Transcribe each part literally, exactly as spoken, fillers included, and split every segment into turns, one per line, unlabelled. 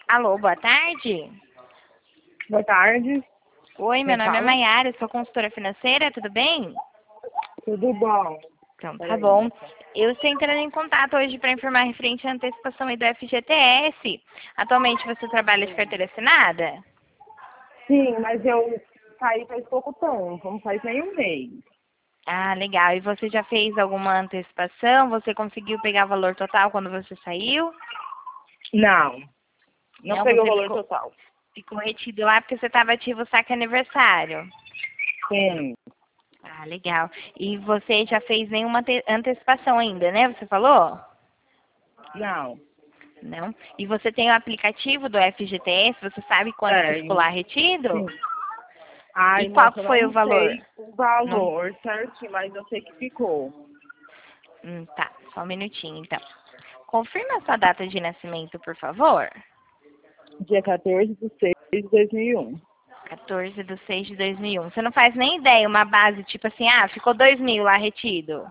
Alô, boa tarde.
Boa tarde.
Oi, meu
Quem
nome é
fala?
Maiara, sou consultora financeira, tudo bem?
Tudo bom?
Então, tá
Peraí,
bom.
moça.
Eu estou entrando em contato hoje para informar referente à antecipação aí do F G T S. Atualmente você trabalha de carteira assinada?
Sim, mas eu saí faz pouco tempo. Vamos sair tem um mês.
Ah, legal. E você já fez alguma antecipação? Você conseguiu pegar o valor total quando você saiu?
Não. Não
Não,
peguei o
você
valor
ficou,
total.
ficou retido lá porque você estava ativo o saque aniversário.
Sim.
Ah, legal. E você já fez nenhuma ante- antecipação ainda, né? Você falou?
Não.
Não. E você tem o aplicativo do F G T S? Você sabe quanto que ficou
Tenho.
lá retido?
Sim. Ai,
E qual
moça,
que
eu
foi o
não
valor?
sei o
Não.
valor certinho, mas eu sei que ficou.
Hum, tá, só um minutinho, então. Confirma a sua data de nascimento, por favor.
Dia quatorze de seis de dois mil e um.
quatorze de seis de dois mil e um. Você não faz nem ideia, uma base tipo assim, ah, ficou dois mil lá retido.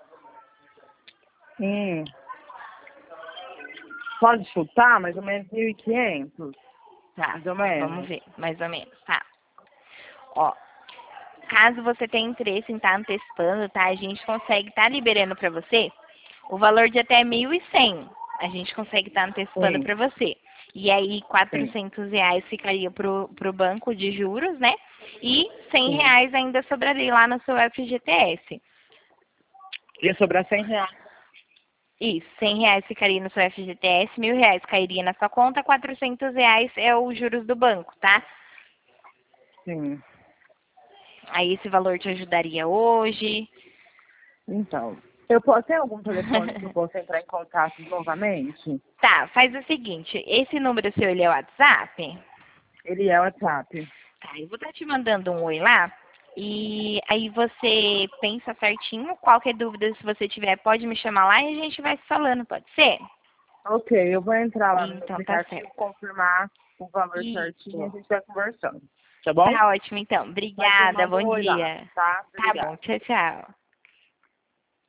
Hum. Pode chutar mais ou menos mil e quinhentos?
Tá,
Mais ou
vamos
menos.
ver, mais ou menos, tá. Ó, caso você tenha interesse em estar antecipando, tá? A gente consegue estar liberando para você o valor de até mil e cem. A gente consegue estar antecipando
Sim,
para você. E aí,
sim,
quatrocentos reais ficaria pro, pro banco de juros, né? E cem
sim.
reais ainda sobraria lá no seu F G T S.
Ia sobrar cem reais.
Isso, cem reais ficaria no seu F G T S, mil reais cairia na sua conta, quatrocentos reais é os juros do banco, tá?
Sim.
Aí esse valor te ajudaria hoje.
Então, eu posso ter algum telefone que eu possa entrar em contato novamente?
Tá, faz o seguinte, esse número seu, ele é o WhatsApp?
Ele é o WhatsApp.
Tá, eu vou estar te mandando um oi lá. E aí você pensa certinho. Qualquer dúvida, se você tiver, pode me chamar lá e a gente vai se falando, pode ser?
Ok, eu vou entrar lá no
Então tá
aplicativo,
certo.
confirmar o valor certinho e a
Isso.
gente vai conversando. Tá bom?
Tá ótimo, então.
Mas me
Obrigada,
manda
bom
um oi lá,
dia.
tá?
Tá bom,
Obrigada.
tchau, tchau.